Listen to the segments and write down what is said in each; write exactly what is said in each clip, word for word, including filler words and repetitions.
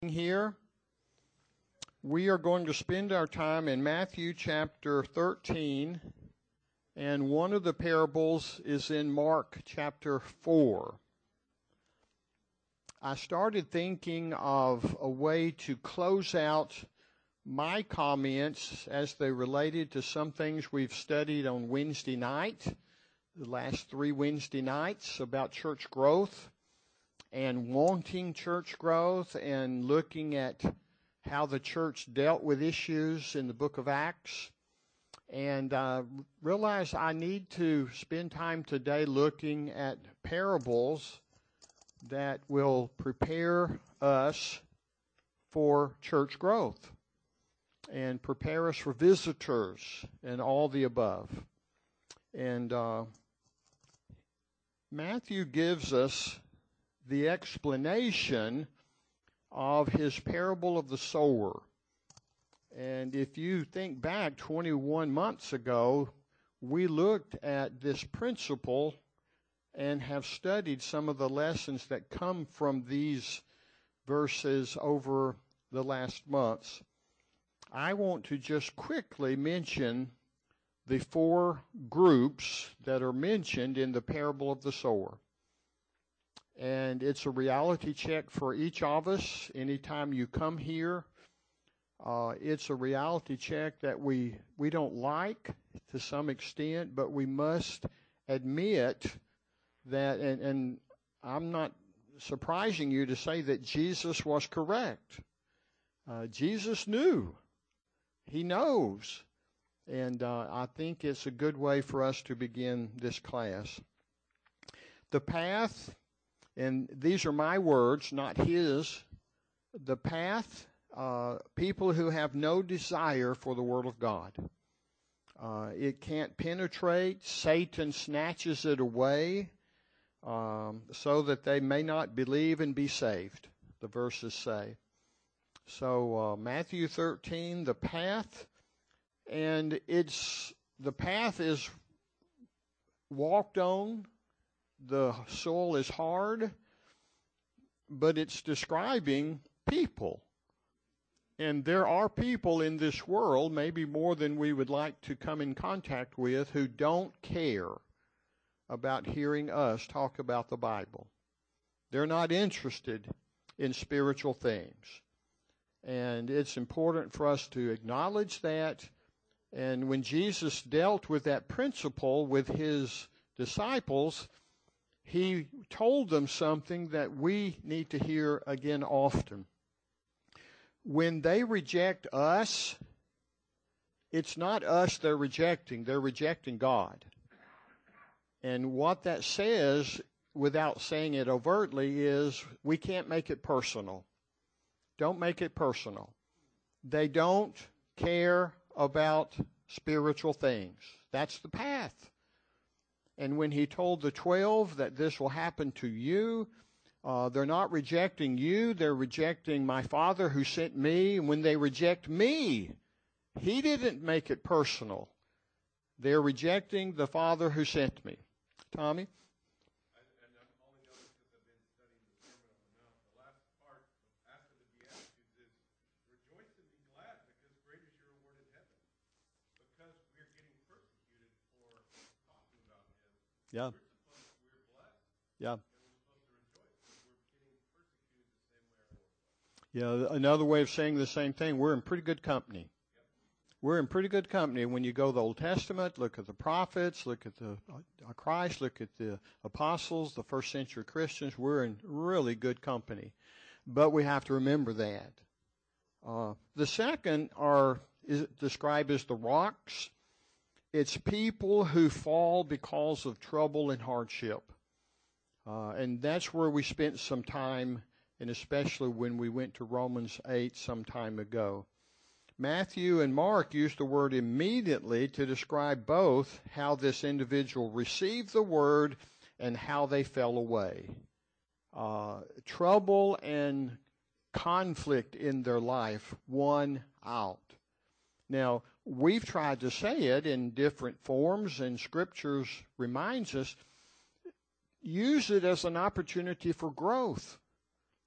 Here, we are going to spend our time in Matthew chapter thirteen, and one of the parables is in Mark chapter four. I started thinking of a way to close out my comments as they related to some things we've studied on Wednesday night, the last three Wednesday nights about church growth and wanting church growth and looking at how the church dealt with issues in the book of Acts. And uh, realized I need to spend time today looking at parables that will prepare us for church growth and prepare us for visitors and all the above. And uh, Matthew gives us the explanation of his parable of the sower. And if you think back twenty-one months ago, we looked at this principle and have studied some of the lessons that come from these verses over the last months. I want to just quickly mention the four groups that are mentioned in the parable of the sower. And it's a reality check for each of us. Anytime you come here, uh, it's a reality check that we, we don't like to some extent, but we must admit that, and, and I'm not surprising you to say that Jesus was correct. Uh, Jesus knew. He knows. And uh, I think it's a good way for us to begin this class. The path. And these are my words, not his. The path, uh, people who have no desire for the Word of God. Uh, it can't penetrate. Satan snatches it away um, so that they may not believe and be saved, the verses say. So uh, Matthew thirteen, the path, and it's the path is walked on. The soil is hard, but it's describing people. And there are people in this world, maybe more than we would like to come in contact with, who don't care about hearing us talk about the Bible. They're not interested in spiritual things. And it's important for us to acknowledge that. And when Jesus dealt with that principle with his disciples, he told them something that we need to hear again often. When they reject us, it's not us they're rejecting. They're rejecting God. And what that says, without saying it overtly, is we can't make it personal. Don't make it personal. They don't care about spiritual things. That's the path. And when he told the twelve that this will happen to you, uh, they're not rejecting you, they're rejecting my Father who sent me. And when they reject me, he didn't make it personal. They're rejecting the Father who sent me. Tommy? Yeah. Yeah. Yeah, another way of saying the same thing, we're in pretty good company. We're in pretty good company. When you go to the Old Testament, look at the prophets, look at the uh, Christ, look at the apostles, the first century Christians, we're in really good company. But we have to remember that. Uh, the second are is described as the rocks. It's people who fall because of trouble and hardship. Uh, and that's where we spent some time, and especially when we went to Romans eight some time ago. Matthew and Mark used the word immediately to describe both how this individual received the word and how they fell away. Uh, trouble and conflict in their life won out. Now, we've tried to say it in different forms, and Scriptures reminds us, use it as an opportunity for growth.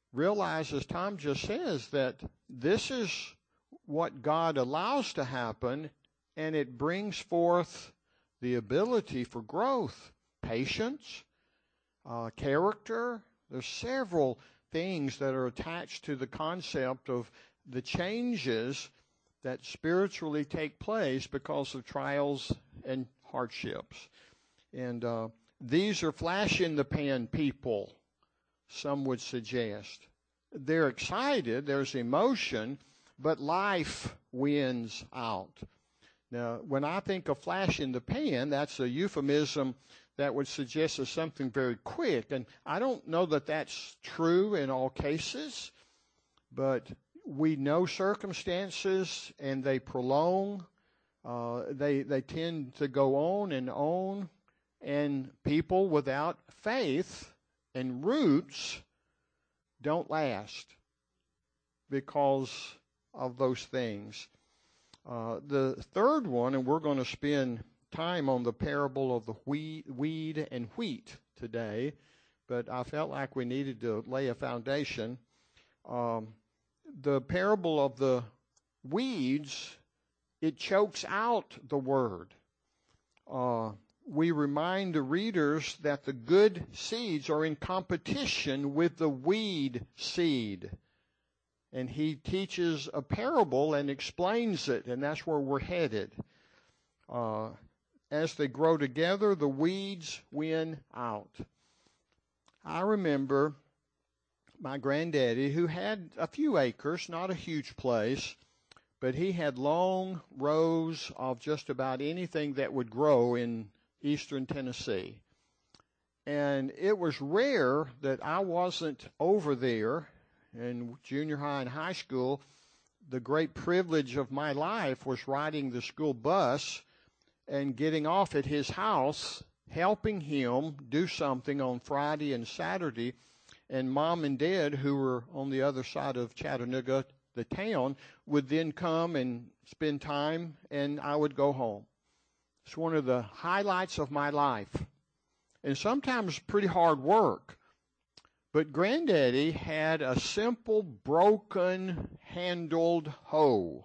realize, as Tom just says, that this is what God allows to happen, and it brings forth the ability for growth, patience, uh, character. There's several things that are attached to the concept of the changes that spiritually take place because of trials and hardships. And uh, these are flash-in-the-pan people, some would suggest. They're excited, there's emotion, but life wins out. Now, when I think of flash in the pan, that's a euphemism that would suggest as something very quick. And I don't know that that's true in all cases, but we know circumstances and they prolong. Uh, they, they tend to go on and on. And people without faith and roots don't last because of those things. Uh, the third one, and we're going to spend time on the parable of the wheat, weed and wheat today, but I felt like we needed to lay a foundation. Um, the parable of the weeds, it chokes out the word. Uh, we remind the readers that the good seeds are in competition with the weed seed. And he teaches a parable and explains it, and that's where we're headed. Uh, as they grow together, the weeds win out. I remember my granddaddy, who had a few acres, not a huge place, but he had long rows of just about anything that would grow in eastern Tennessee. And it was rare that I wasn't over there. In junior high and high school, the great privilege of my life was riding the school bus and getting off at his house, helping him do something on Friday and Saturday. And Mom and Dad, who were on the other side of Chattanooga, the town, would then come and spend time, and I would go home. It's one of the highlights of my life. And sometimes pretty hard work. But Granddaddy had a simple, broken-handled hoe.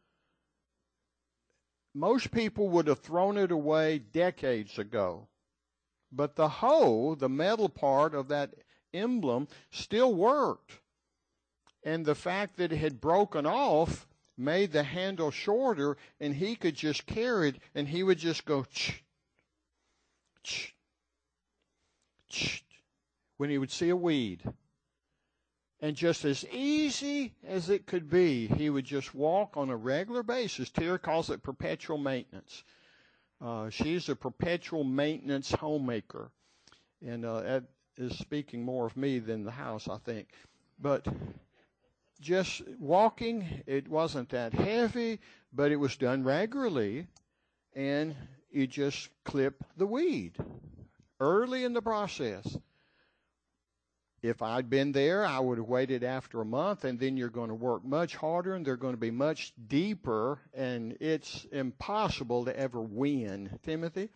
Most people would have thrown it away decades ago. But the hoe, the metal part of that emblem, still worked. And the fact that it had broken off made the handle shorter, and he could just carry it, and he would just go, ch, ch, ch, when he would see a weed. And just as easy as it could be, he would just walk on a regular basis. Tara calls it perpetual maintenance. Uh, she's a perpetual maintenance homemaker. And uh, that is speaking more of me than the house, I think. But just walking, it wasn't that heavy, but it was done regularly. And you just clip the weed early in the process. If I'd been there, I would have waited after a month, and then you're going to work much harder, and they're going to be much deeper, and it's impossible to ever win. Timothy?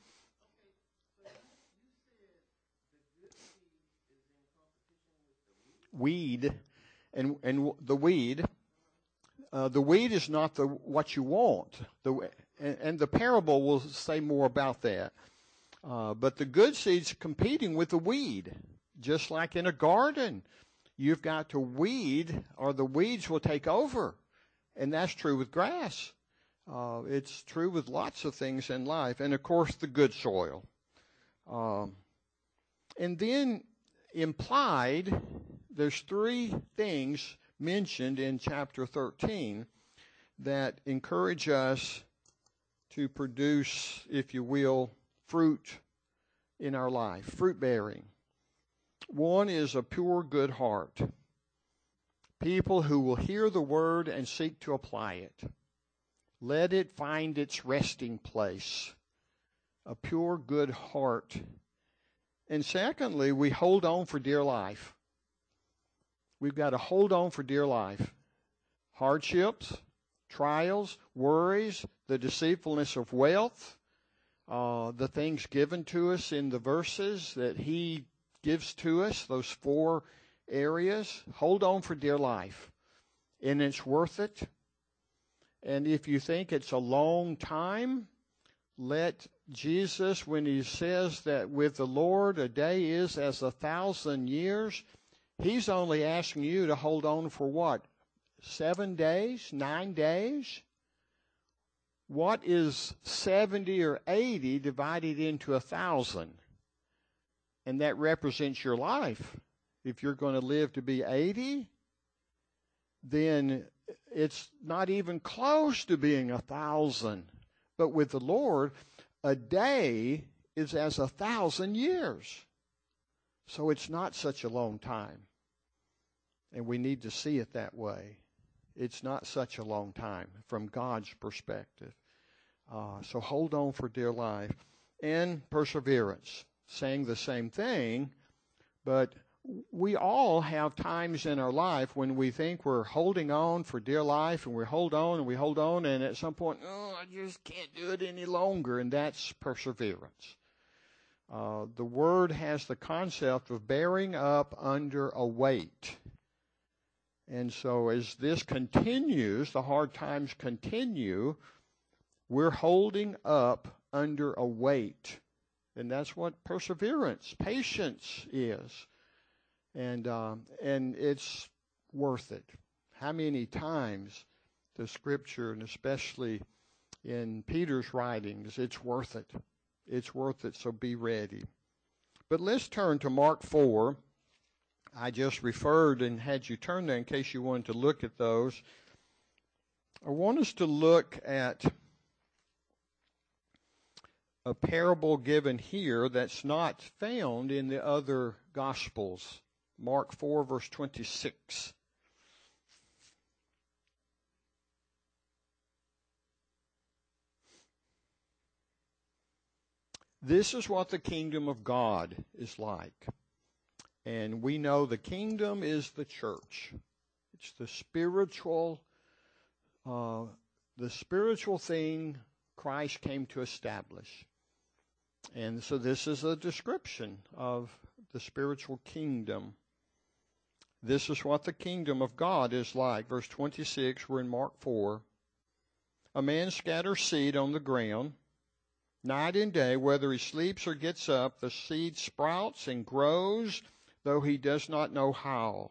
Weed, and and the weed, uh, the weed is not the what you want. The and, and the parable will say more about that. Uh, but the good seed's competing with the weed. Just like in a garden, you've got to weed or the weeds will take over. And that's true with grass. Uh, it's true with lots of things in life. And, of course, the good soil. Um, and then implied, there's three things mentioned in chapter thirteen that encourage us to produce, if you will, fruit in our life, fruit bearing. One is a pure, good heart. People who will hear the word and seek to apply it. Let it find its resting place. A pure, good heart. And secondly, we hold on for dear life. We've got to hold on for dear life. Hardships, trials, worries, the deceitfulness of wealth, uh, the things given to us in the verses that he gives to us, those four areas, hold on for dear life. And it's worth it. And if you think it's a long time, let Jesus, when he says that with the Lord a day is as a thousand years, he's only asking you to hold on for what? Seven days? Nine days? What is seventy or eighty divided into a thousand? And that represents your life. If you're going to live to be eighty, then it's not even close to being a thousand. But with the Lord, a day is as a thousand years. So it's not such a long time. And we need to see it that way. It's not such a long time from God's perspective. Uh, so hold on for dear life. And perseverance, saying the same thing, but we all have times in our life when we think we're holding on for dear life, and we hold on and we hold on, and at some point, oh, I just can't do it any longer, and that's perseverance. Uh, the word has the concept of bearing up under a weight. And so as this continues, the hard times continue, we're holding up under a weight. And that's what perseverance, patience is. And um, and it's worth it. How many times the Scripture, and especially in Peter's writings, it's worth it. It's worth it, so be ready. But let's turn to Mark four. I just referred and had you turn there in case you wanted to look at those. I want us to look at a parable given here that's not found in the other Gospels. Mark four, verse twenty-six. This is what the kingdom of God is like. And we know the kingdom is the church. It's the spiritual, uh, the spiritual thing Christ came to establish. And so this is a description of the spiritual kingdom. This is what the kingdom of God is like. Verse twenty-six, we're in Mark four. A man scatters seed on the ground. Night and day, whether he sleeps or gets up, the seed sprouts and grows, though he does not know how.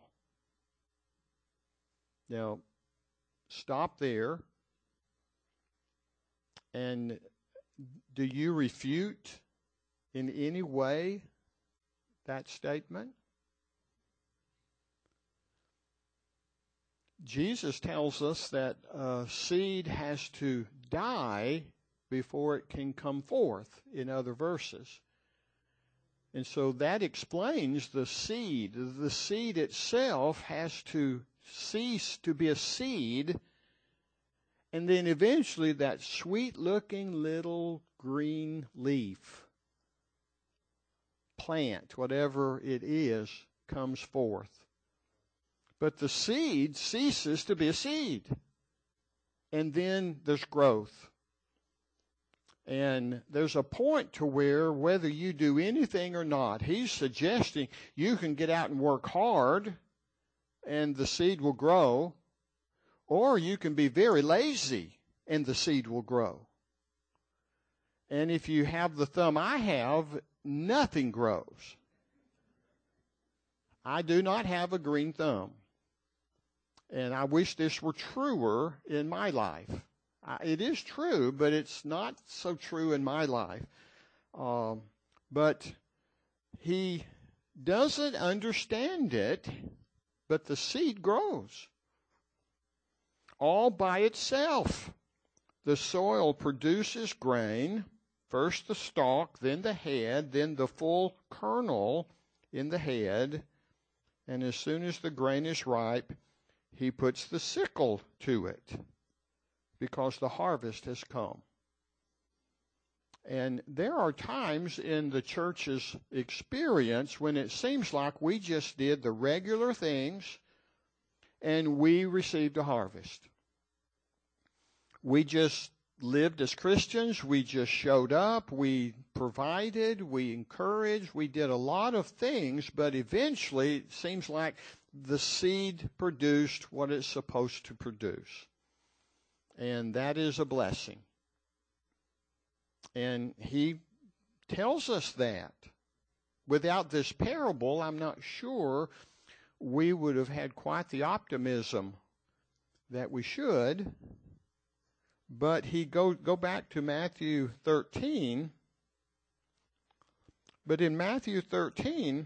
Now, stop there. And do you refute in any way that statement? Jesus tells us that a seed has to die before it can come forth in other verses. And so that explains the seed. The seed itself has to cease to be a seed, and then eventually that sweet-looking little green leaf, plant, whatever it is, comes forth. But the seed ceases to be a seed. And then there's growth. And there's a point to where whether you do anything or not, he's suggesting you can get out and work hard and the seed will grow, or you can be very lazy and the seed will grow. And if you have the thumb I have, nothing grows. I do not have a green thumb. And I wish this were truer in my life. Uh, it is true, but it's not so true in my life. Um, but he doesn't understand it, but the seed grows all by itself. The soil produces grain, first the stalk, then the head, then the full kernel in the head. And as soon as the grain is ripe, he puts the sickle to it, because the harvest has come. And there are times in the church's experience when it seems like we just did the regular things and we received a harvest. We just lived as Christians. We just showed up. We provided. We encouraged. We did a lot of things, but eventually it seems like the seed produced what it's supposed to produce. And that is a blessing. And he tells us that. Without this parable, I'm not sure we would have had quite the optimism that we should. But he go go back to Matthew thirteen. But in Matthew thirteen,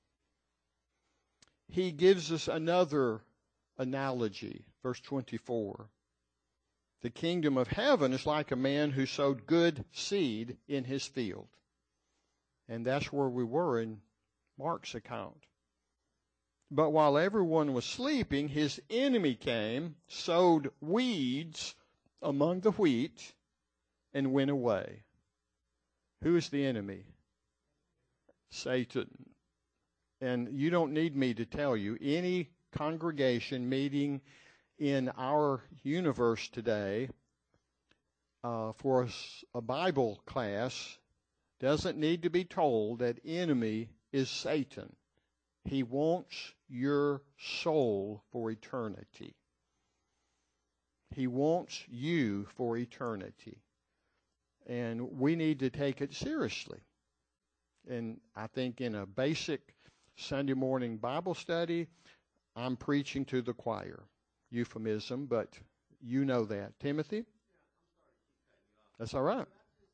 he gives us another analogy, verse twenty-four. The kingdom of heaven is like a man who sowed good seed in his field. And that's where we were in Mark's account. But while everyone was sleeping, his enemy came, sowed weeds among the wheat, and went away. Who is the enemy? Satan. And you don't need me to tell you, any congregation meeting in our universe today uh, for a, a Bible class doesn't need to be told that enemy is Satan. He wants your soul for eternity. He wants you for eternity. And we need to take it seriously. And I think in a basic Sunday morning Bible study, I'm preaching to the choir. Euphemism, but you know that. Timothy? That's all right.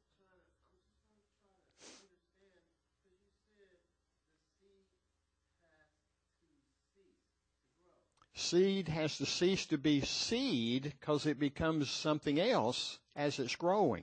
Seed has to cease to be seed because it becomes something else as it's growing.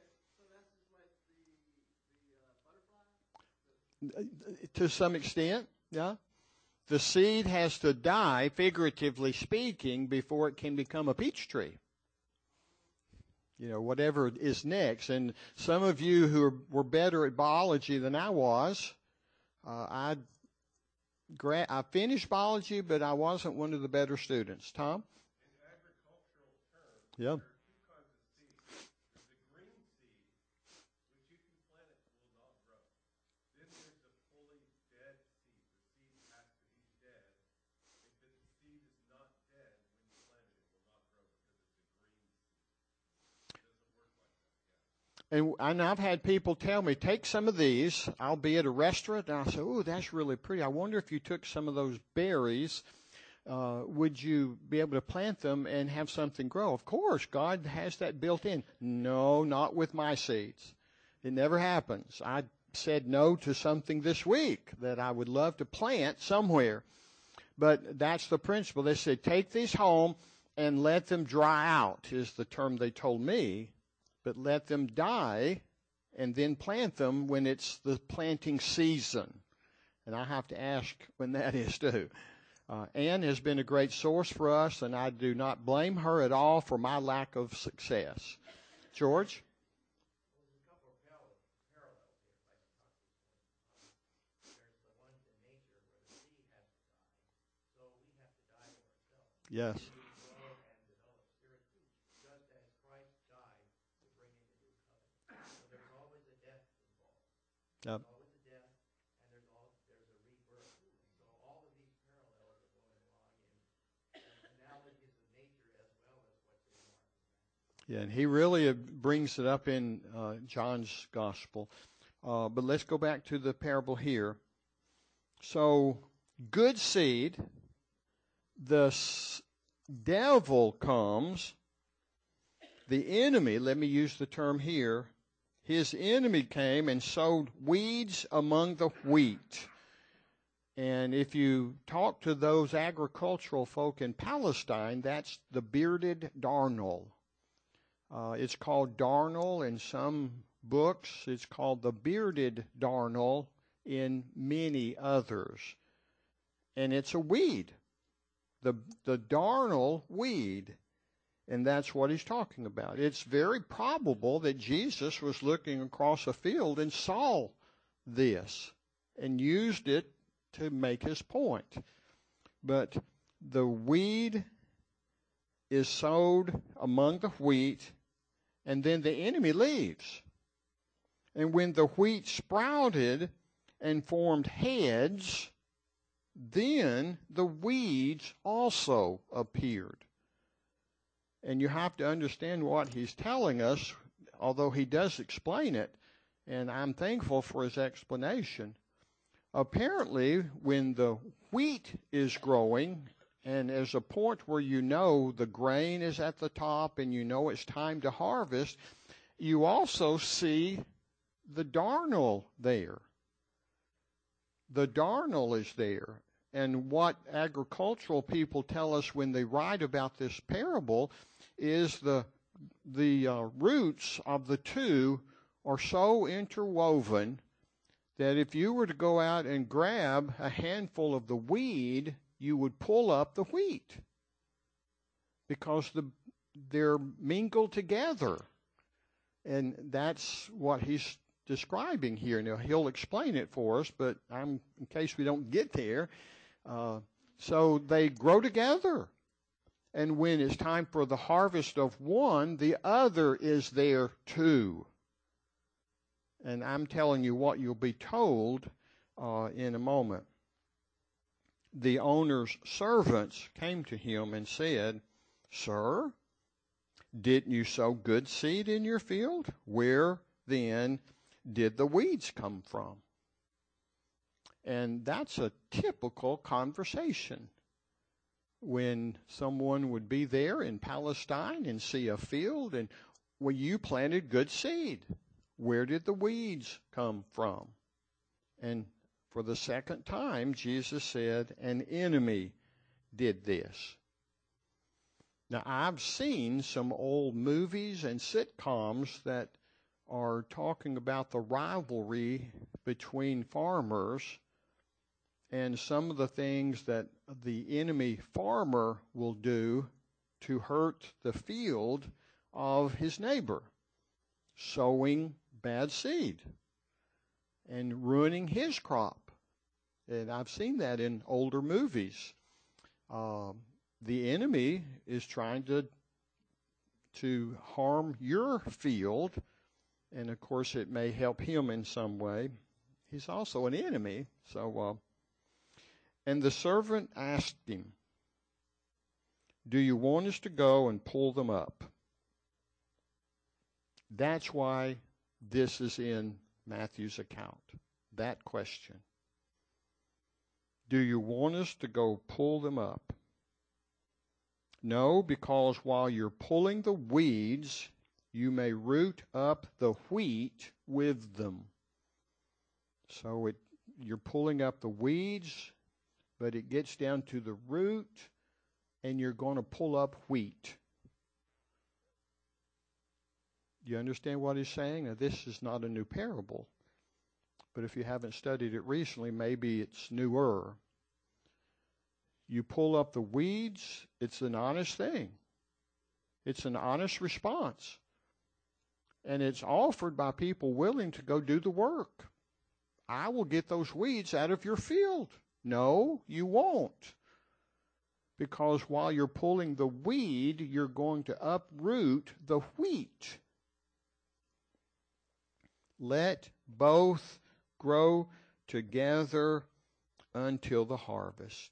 To some extent, yeah. The seed has to die, figuratively speaking, before it can become a peach tree. You know, whatever is next. And some of you who are, were better at biology than I was, uh, I, gra- I finished biology, but I wasn't one of the better students. Tom? In agricultural terms, yeah. there are two kinds of seeds. There's a green seed, which you can plant it will not grow. Then there's a fully dead seed. The seed has to be dead. If the seed is not dead, when you plant it, it will not grow because it's a green seed. It doesn't work like that, yeah. And, and I've had people tell me, take some of these. I'll be at a restaurant, and I say, oh, that's really pretty. I wonder if you took some of those berries, uh, would you be able to plant them and have something grow? Of course, God has that built in. No, not with my seeds. It never happens. I said no to something this week that I would love to plant somewhere. But that's the principle. They said, take these home and let them dry out, is the term they told me. But let them die and then plant them when it's the planting season. And I have to ask when that is too. Uh, Ann has been a great source for us, and I do not blame her at all for my lack of success. George? Yes. Yep. Yeah, and he really brings it up in uh, John's gospel. Uh, but let's go back to the parable here. So, good seed, the s- devil comes, the enemy, let me use the term here, his enemy came and sowed weeds among the wheat. And if you talk to those agricultural folk in Palestine, that's the bearded darnel. Uh, it's called darnel in some books. It's called the bearded darnel in many others. And it's a weed, the the darnel weed. And that's what he's talking about. It's very probable that Jesus was looking across a field and saw this and used it to make his point. But the weed is sowed among the wheat, and then the enemy leaves. And when the wheat sprouted and formed heads, then the weeds also appeared. And you have to understand what he's telling us, although he does explain it, and I'm thankful for his explanation. Apparently, when the wheat is growing, and there's a point where you know the grain is at the top and you know it's time to harvest, you also see the darnel there. The darnel is there. And what agricultural people tell us when they write about this parable is the, the uh, roots of the two are so interwoven that if you were to go out and grab a handful of the weed, you would pull up the wheat because the, they're mingled together. And that's what he's describing here. Now, he'll explain it for us, but I'm, in case we don't get there, uh, so they grow together. And when it's time for the harvest of one, the other is there too. And I'm telling you what you'll be told uh, in a moment. The owner's servants came to him and said, "Sir, didn't you sow good seed in your field? Where then did the weeds come from?" And that's a typical conversation. When someone would be there in Palestine and see a field and, well, you planted good seed. Where did the weeds come from? And for the second time, Jesus said, an enemy did this. Now, I've seen some old movies and sitcoms that are talking about the rivalry between farmers and some of the things that the enemy farmer will do to hurt the field of his neighbor, sowing bad seed and ruining his crop. And I've seen that in older movies. Um, the enemy is trying to to harm your field, and of course it may help him in some way. He's also an enemy. So, uh, and the servant asked him, "Do you want us to go and pull them up?" That's why this is in Matthew's account, that question. Do you want us to go pull them up? No, because while you're pulling the weeds, you may root up the wheat with them. So it, you're pulling up the weeds, but it gets down to the root, and you're going to pull up wheat. You understand what he's saying? Now, this is not a new parable, but if you haven't studied it recently, maybe it's newer. You pull up the weeds, it's an honest thing. It's an honest response. And it's offered by people willing to go do the work. I will get those weeds out of your field. No, you won't. Because while you're pulling the weed, you're going to uproot the wheat. Let both grow together until the harvest.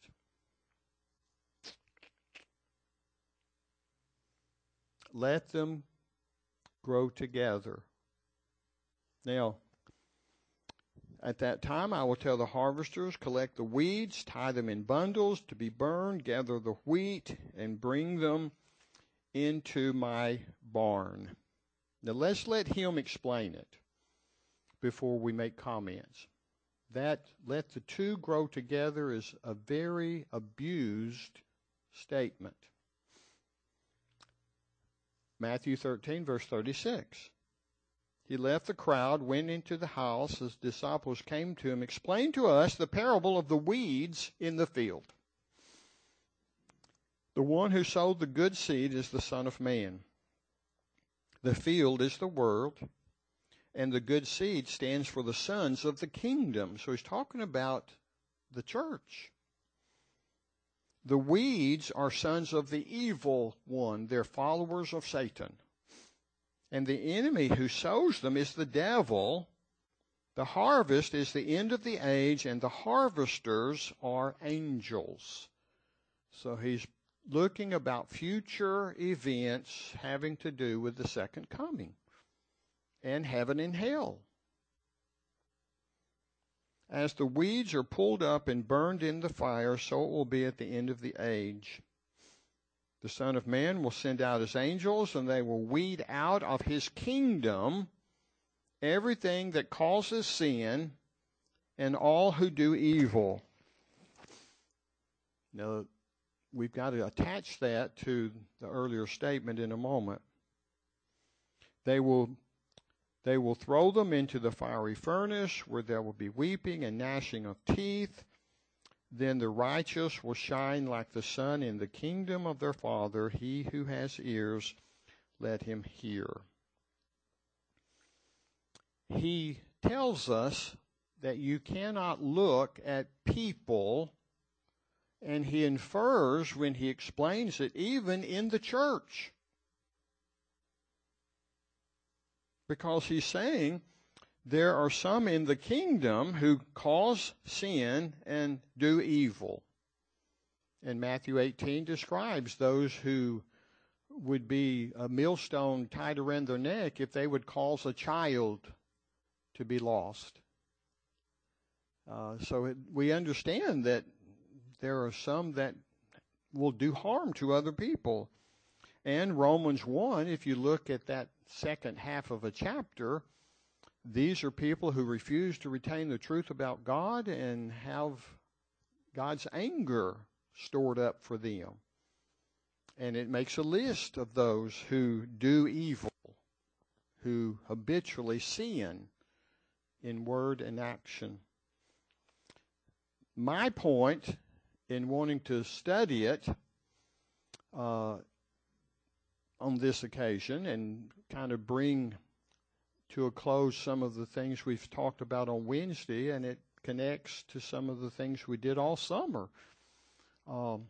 Let them grow together. Now, at that time, I will tell the harvesters, collect the weeds, tie them in bundles to be burned, gather the wheat, and bring them into my barn. Now, let's let him explain it before we make comments. That let the two grow together is a very abused statement. Matthew thirteen, verse thirty-six. He left the crowd, went into the house. His disciples came to him, explained to us the parable of the weeds in the field. The one who sowed the good seed is the Son of Man. The field is the world, and the good seed stands for the sons of the kingdom. So he's talking about the church. The weeds are sons of the evil one. They're followers of Satan. And the enemy who sows them is the devil. The harvest is the end of the age, and the harvesters are angels. So he's looking about future events having to do with the second coming and heaven and hell. As the weeds are pulled up and burned in the fire, so it will be at the end of the age. The Son of Man will send out his angels, and they will weed out of his kingdom everything that causes sin and all who do evil. Now, we've got to attach that to the earlier statement in a moment. They will, they will throw them into the fiery furnace, where there will be weeping and gnashing of teeth. Then the righteous will shine like the sun in the kingdom of their Father. He who has ears, let him hear. He tells us that you cannot look at people, and he infers when he explains it, even in the church. Because he's saying there are some in the kingdom who cause sin and do evil. And Matthew eighteen describes those who would be a millstone tied around their neck if they would cause a child to be lost. Uh, so it, we understand that there are some that will do harm to other people. And Romans one, if you look at that second half of a chapter, these are people who refuse to retain the truth about God and have God's anger stored up for them. And it makes a list of those who do evil, who habitually sin in word and action. My point in wanting to study it uh, on this occasion and kind of bring to a close some of the things we've talked about on Wednesday, and it connects to some of the things we did all summer. Um,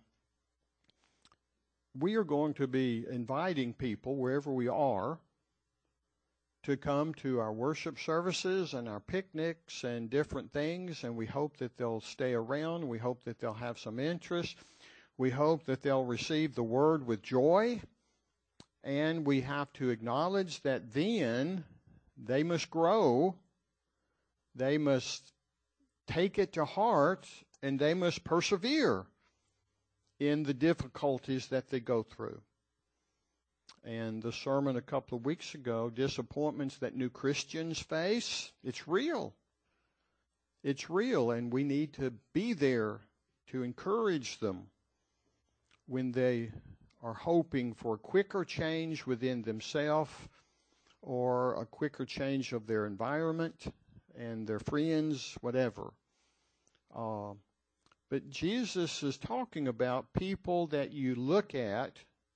we are going to be inviting people wherever we are to come to our worship services and our picnics and different things, and we hope that they'll stay around. We hope that they'll have some interest. We hope that they'll receive the word with joy, and we have to acknowledge that then they must grow, they must take it to heart, and they must persevere in the difficulties that they go through. And the sermon a couple of weeks ago, disappointments that new Christians face, it's real. It's real, and we need to be there to encourage them when they are hoping for a quicker change within themselves or a quicker change of their environment and their friends, whatever. Uh, but Jesus is talking about people that you look at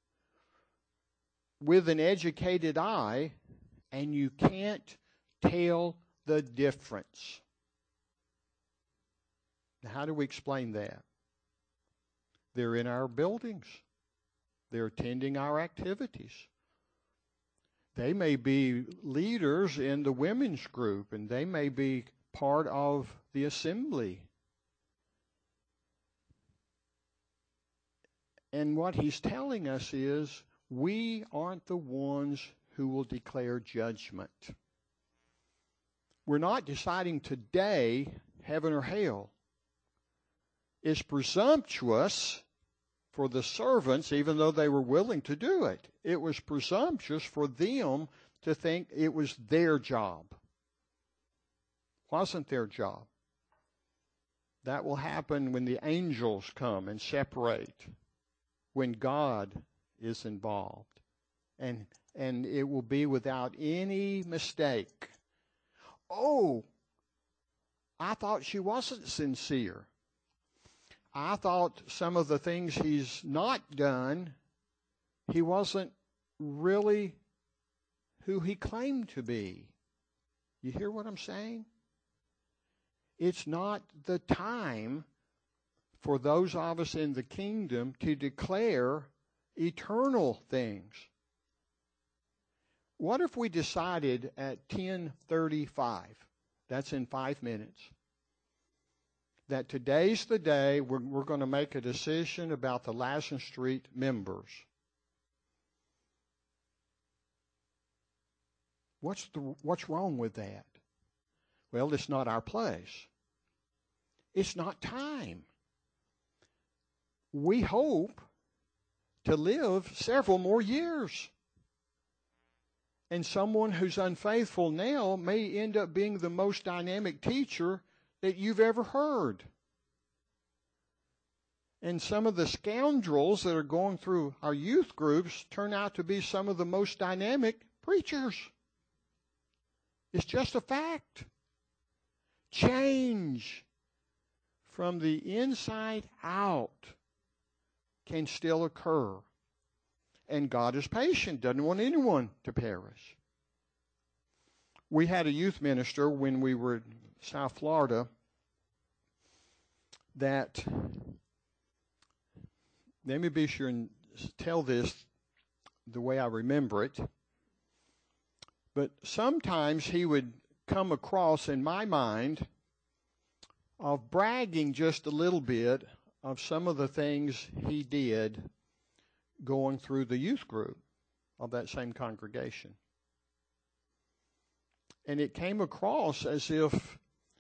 with an educated eye, and you can't tell the difference. Now, how do we explain that? They're in our buildings. They're attending our activities. They may be leaders in the women's group, and they may be part of the assembly. And what he's telling us is, we aren't the ones who will declare judgment. We're not deciding today, heaven or hell. It's presumptuous for the servants, even though they were willing to do it. It was presumptuous for them to think it was their job. It wasn't their job. That will happen when the angels come and separate, when God is involved. And and it will be without any mistake. Oh, I thought she wasn't sincere. I thought some of the things he's not done, he wasn't really who he claimed to be. You hear what I'm saying? It's not the time for those of us in the kingdom to declare eternal things. what if we decided at ten thirty-five, that's in five minutes, that today's the day we're, we're going to make a decision about the Lassen Street members? What's the, what's wrong with that? Well, it's not our place. It's not time. We hope to live several more years. And someone who's unfaithful now may end up being the most dynamic teacher that you've ever heard. And some of the scoundrels that are going through our youth groups turn out to be some of the most dynamic preachers. It's just a fact. Change from the inside out can still occur. And God is patient, doesn't want anyone to perish. We had a youth minister when we were in South Florida that, let me be sure and tell this the way I remember it, but sometimes he would come across in my mind of bragging just a little bit of some of the things he did going through the youth group of that same congregation. And it came across as if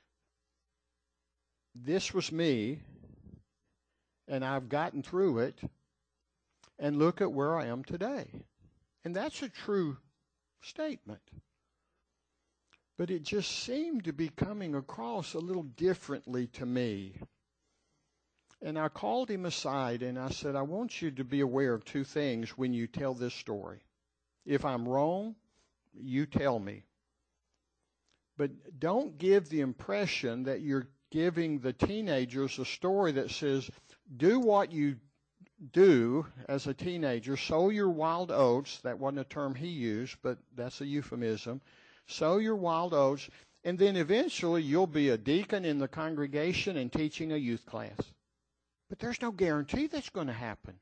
this was me, and I've gotten through it, and look at where I am today. And that's a true statement. But it just seemed to be coming across a little differently to me. And I called him aside and I said, I want you to be aware of two things when you tell this story. If I'm wrong, you tell me. But don't give the impression that you're giving the teenagers a story that says, do what you do as a teenager, sow your wild oats. That wasn't a term he used, but that's a euphemism. Sow your wild oats, and then eventually you'll be a deacon in the congregation and teaching a youth class. But there's no guarantee that's going to happen.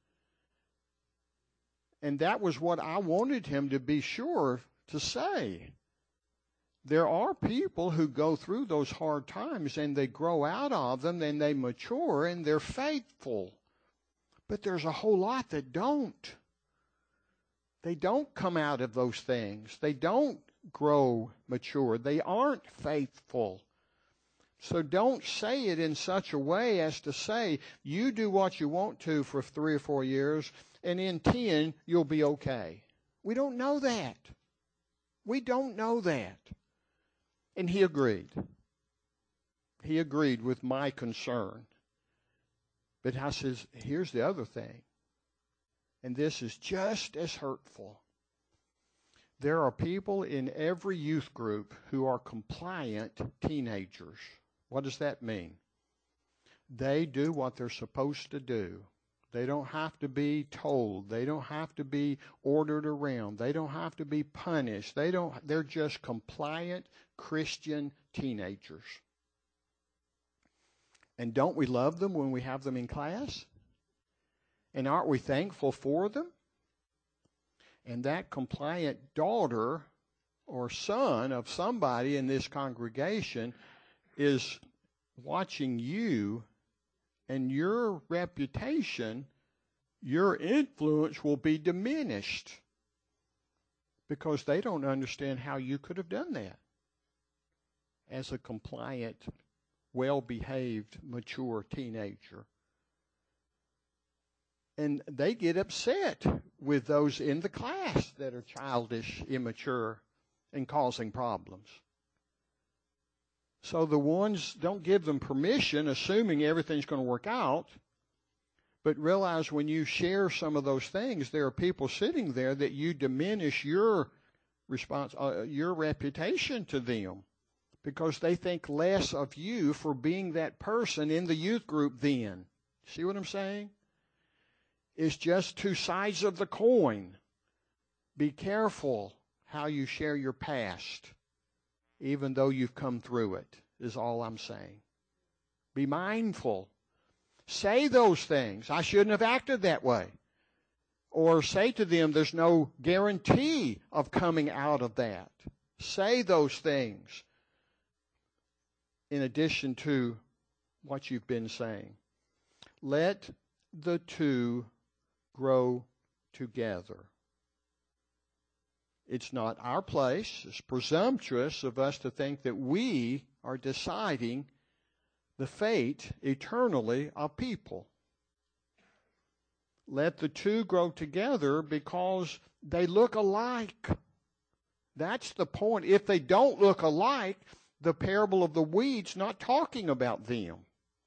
And that was what I wanted him to be sure to say. There are people who go through those hard times and they grow out of them and they mature and they're faithful. But there's a whole lot that don't. They don't come out of those things. They don't grow mature. They aren't faithful. So don't say it in such a way as to say, you do what you want to for three or four years, and in ten, you'll be okay. We don't know that. We don't know that. And he agreed. He agreed with my concern. But I says, here's the other thing. And this is just as hurtful. There are people in every youth group who are compliant teenagers. What does that mean? They do what they're supposed to do. They don't have to be told. They don't have to be ordered around. They don't have to be punished. They don't, they're just compliant Christian teenagers. And don't we love them when we have them in class? And aren't we thankful for them? And that compliant daughter or son of somebody in this congregation is watching you, and your reputation, your influence will be diminished because they don't understand how you could have done that as a compliant, well-behaved, mature teenager. And they get upset with those in the class that are childish, immature, and causing problems. So the ones, don't give them permission, assuming everything's going to work out, but realize when you share some of those things, there are people sitting there that you diminish your response, uh, your reputation to them, because they think less of you for being that person in the youth group then. See what I'm saying? It's just two sides of the coin. Be careful how you share your past, even though you've come through it, is all I'm saying. Be mindful. Say those things. I shouldn't have acted that way. or say to them there's no guarantee of coming out of that. Say those things in addition to what you've been saying. Let the two grow together. It's not our place. It's presumptuous of us to think that we are deciding the fate eternally of people. Let the two grow together because they look alike. That's the point. If they don't look alike, the parable of the weeds not talking about them.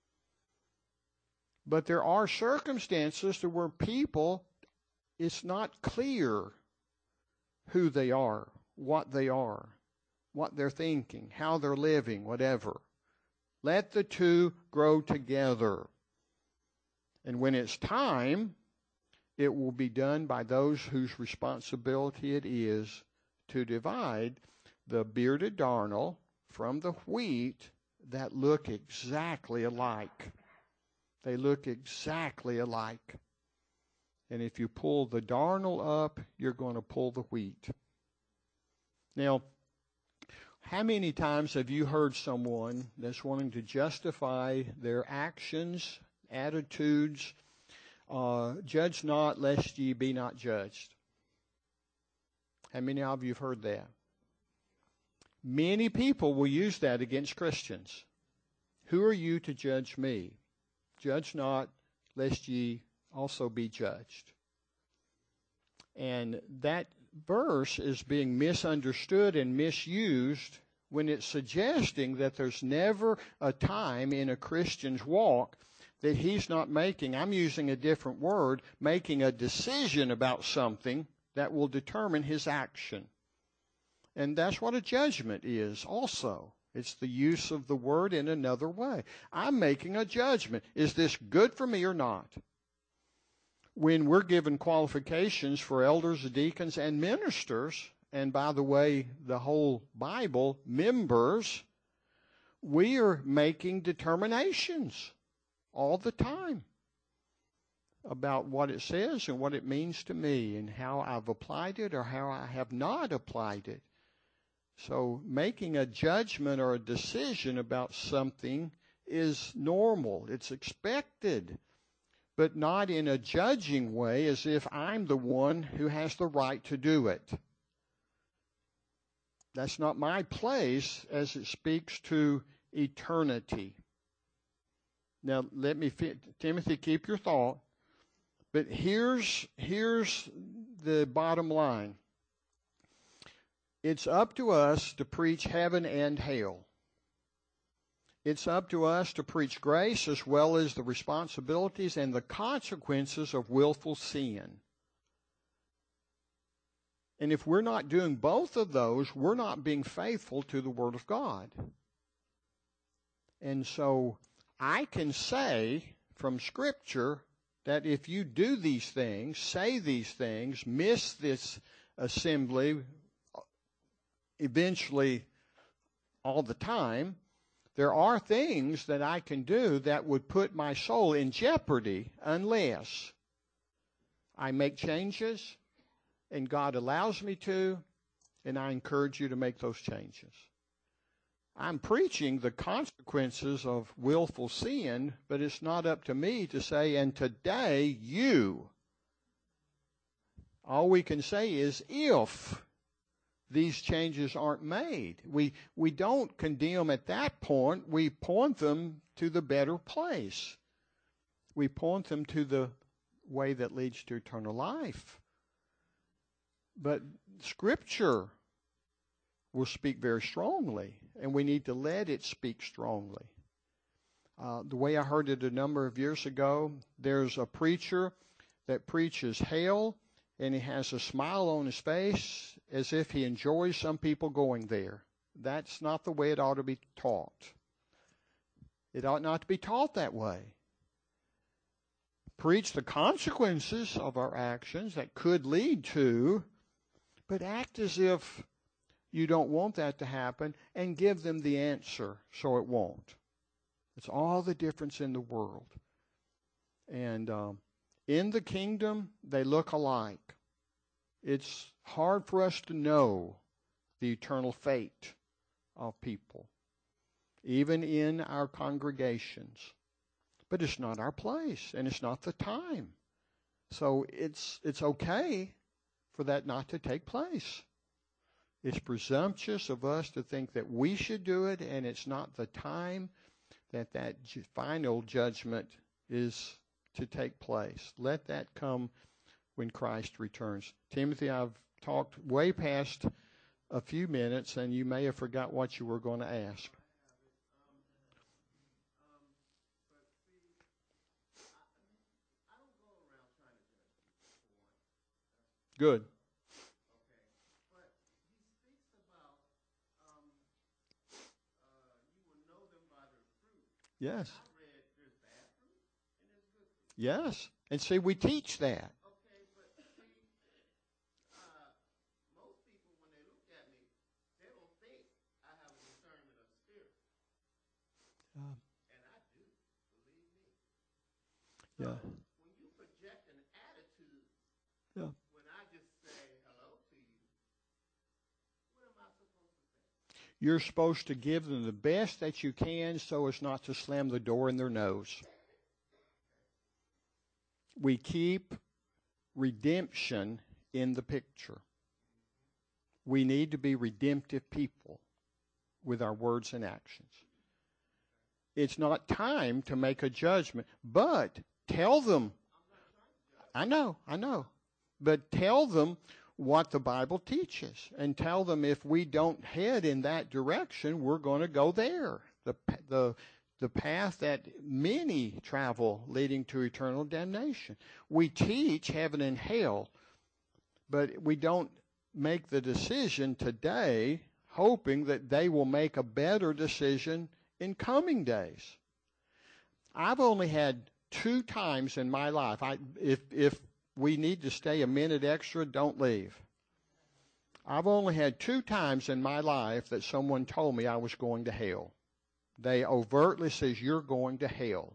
But there are circumstances to where people, it's not clear who they are, what they are, what they're thinking, how they're living, whatever. Let the two grow together. And when it's time, it will be done by those whose responsibility it is to divide the bearded darnel from the wheat that look exactly alike. They look exactly alike. And if you pull the darnel up, you're going to pull the wheat. Now, how many times have you heard someone that's wanting to justify their actions, attitudes, uh, judge not lest ye be not judged? How many of you have heard that? Many people will use that against Christians. Who are you to judge me? Judge not lest ye also be judged. And that verse is being misunderstood and misused when it's suggesting that there's never a time in a Christian's walk that he's not making, I'm using a different word, making a decision about something that will determine his action. And that's what a judgment is also. It's the use of the word in another way. I'm making a judgment. Is this good for me or not? When we're given qualifications for elders, deacons, and ministers, and by the way, the whole Bible, members, we are making determinations all the time about what it says and what it means to me and how I've applied it or how I have not applied it. So making a judgment or a decision about something is normal. It's expected, but not in a judging way as if I'm the one who has the right to do it. That's not my place as it speaks to eternity. Now, let me, Timothy, keep your thought. But here's, here's the bottom line. It's up to us to preach heaven and hell. It's up to us to preach grace as well as the responsibilities and the consequences of willful sin. And if we're not doing both of those, we're not being faithful to the Word of God. And so I can say from Scripture that if you do these things, say these things, miss this assembly eventually all the time, there are things that I can do that would put my soul in jeopardy unless I make changes and God allows me to, and I encourage you to make those changes. I'm preaching the consequences of willful sin, but it's not up to me to say, and today you. All we can say is if these changes aren't made. We, we don't condemn at that point. We point them to the better place. We point them to the way that leads to eternal life. But Scripture will speak very strongly, and we need to let it speak strongly. Uh, the way I heard it a number of years ago, there's a preacher that preaches hell, and he has a smile on his face as if he enjoys some people going there. That's not the way it ought to be taught. It ought not to be taught that way. Preach the consequences of our actions that could lead to, but act as if you don't want that to happen and give them the answer so it won't. It's all the difference in the world. And um, in the kingdom, they look alike. It's hard for us to know the eternal fate of people, even in our congregations. But it's not our place, and it's not the time. So it's it's okay for that not to take place. It's presumptuous of us to think that we should do it, and it's not the time that that ju- final judgment is to take place. Let that come when Christ returns. Timothy, I've talked way past a few minutes, and you may have forgot what you were going to ask. Good. Yes. Yes. And see, we teach that. Okay, but see, uh, most people, when they look at me, they don't think I have a discernment of spirit. Uh, And I do, believe me. yeah. When you project an attitude, Yeah. when I just say hello to you, what am I supposed to say? You're supposed to give them the best that you can so as not to slam the door in their nose. We keep redemption in the picture. We need to be redemptive people with our words and actions. It's not time to make a judgment, but tell them. I know, I know. But tell them what the Bible teaches, and tell them if we don't head in that direction, we're going to go there. The the the path that many travel leading to eternal damnation. We teach heaven and hell, but we don't make the decision today hoping that they will make a better decision in coming days. I've only had two times in my life, I, if, if we need to stay a minute extra, don't leave. I've only had two times in my life that someone told me I was going to hell. They overtly says, you're going to hell.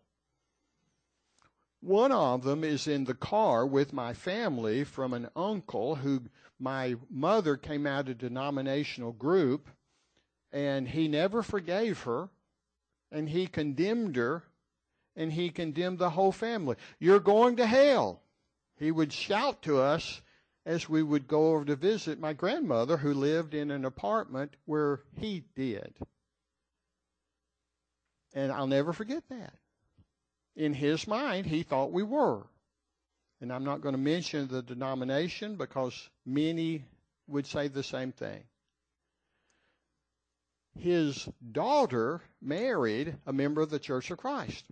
One of them is in the car with my family from an uncle who my mother came out of a denominational group, and he never forgave her, and he condemned her, and he condemned the whole family. You're going to hell. He would shout to us as we would go over to visit my grandmother who lived in an apartment where he did. And I'll never forget that. In his mind, he thought we were. And I'm not going to mention the denomination because many would say the same thing. His daughter married a member of the Church of Christ.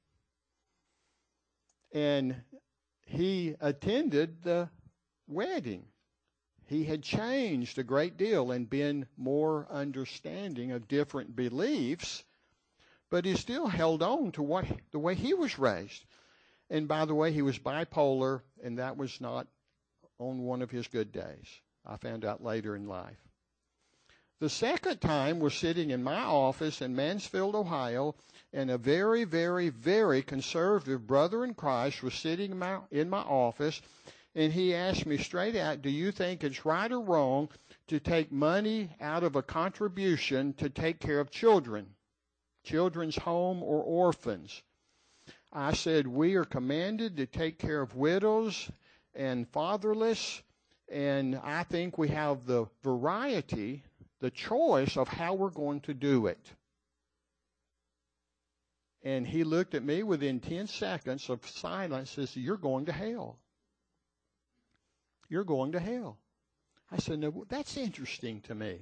And he attended the wedding. He had changed a great deal and been more understanding of different beliefs, but he still held on to what the way he was raised. And by the way, he was bipolar, and that was not on one of his good days. I found out later in life. The second time was sitting in my office in Mansfield, Ohio, and a very, very, very conservative brother in Christ was sitting in my, in my office, and he asked me straight out, do you think it's right or wrong to take money out of a contribution to take care of children, children's home or orphans? I said, we are commanded to take care of widows and fatherless, and I think we have the variety, the choice of how we're going to do it. And he looked at me within ten seconds of silence and said, you're going to hell. You're going to hell. I said, no, that's interesting to me.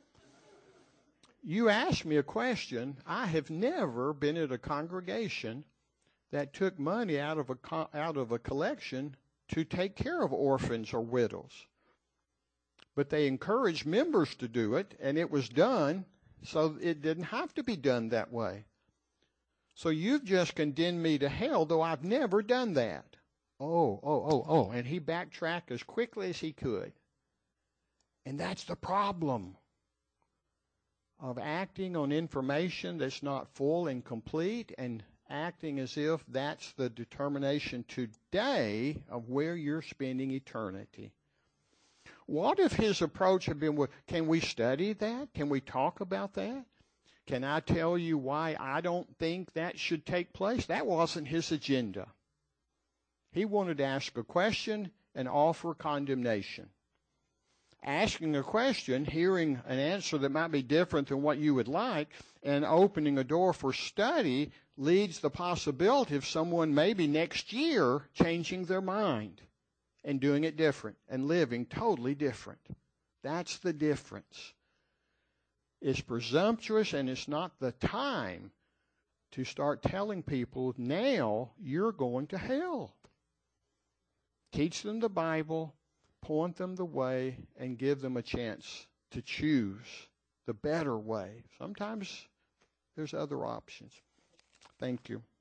You asked me a question. I have never been at a congregation that took money out of a co- out of a collection to take care of orphans or widows. But they encouraged members to do it, and it was done, so it didn't have to be done that way. So you've just condemned me to hell, though I've never done that. Oh, oh, oh, oh. And he backtracked as quickly as he could. And that's the problem of acting on information that's not full and complete and acting as if that's the determination today of where you're spending eternity. What if his approach had been, well, can we study that? Can we talk about that? Can I tell you why I don't think that should take place? That wasn't his agenda. He wanted to ask a question and offer condemnation. Asking a question, hearing an answer that might be different than what you would like, and opening a door for study leads the possibility of someone maybe next year changing their mind and doing it different and living totally different. That's the difference. It's presumptuous, and it's not the time to start telling people, now you're going to hell. Teach them the Bible, point them the way, and give them a chance to choose the better way. Sometimes there's other options. Thank you.